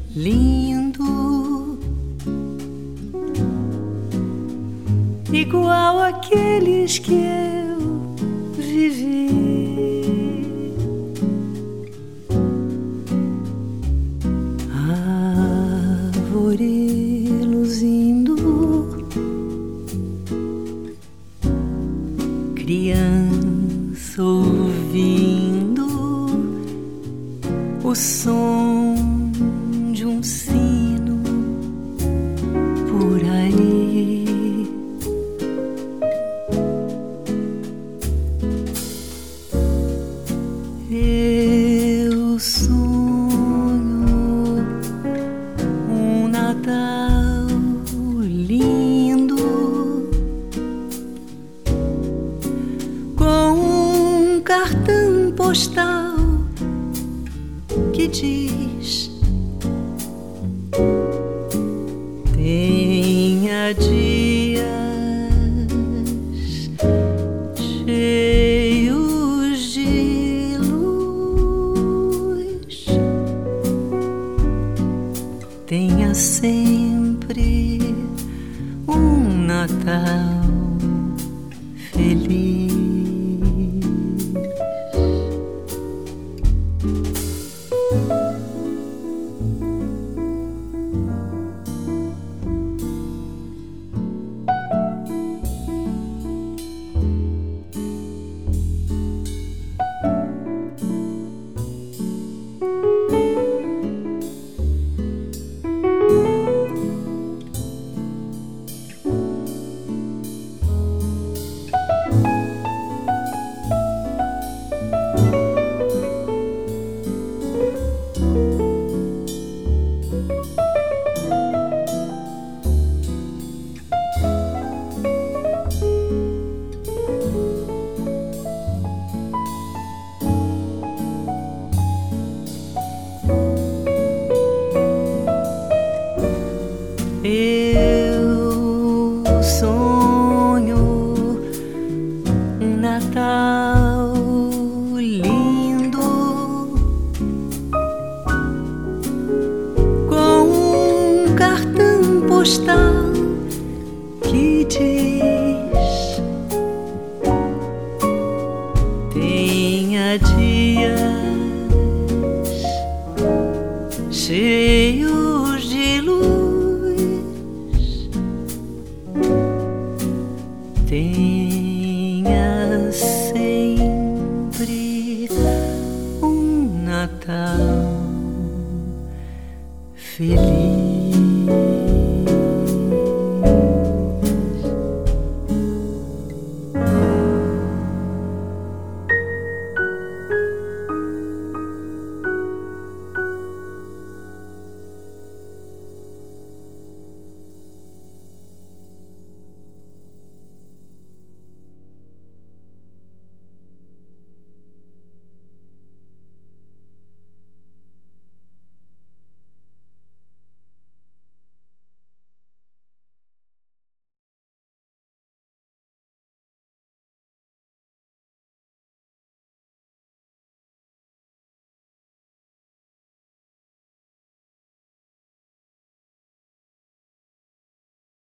lindo, igual àqueles que eu vivi. Árvore luzindo, criança ouvindo o som de um sino por aí. Eu sonho um Natal lindo, com um cartão postal que diz: tenha dias cheios de luz, tenha sempre um Natal feliz. Eu sonho um Natal lindo, com um cartão postal que diz: tenha dias cheios de luz, tenha sempre um Natal feliz.